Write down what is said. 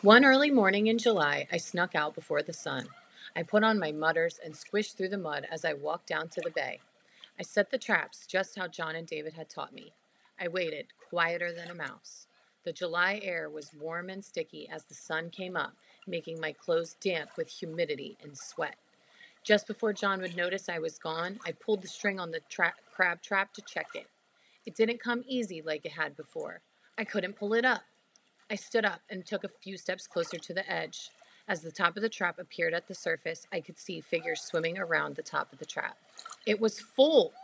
One early morning in July, I snuck out before the sun. I put on my mutters and squished through the mud as I walked down to the bay. I set the traps just how John and David had taught me. I waited, quieter than a mouse. The July air was warm and sticky as the sun came up, making my clothes damp with humidity and sweat. Just before John would notice I was gone, I pulled the string on the crab trap to check it. It didn't come easy like it had before. I couldn't pull it up. I stood up and took a few steps closer to the edge. As the top of the trap appeared at the surface, I could see figures swimming around the top of the trap. It was full.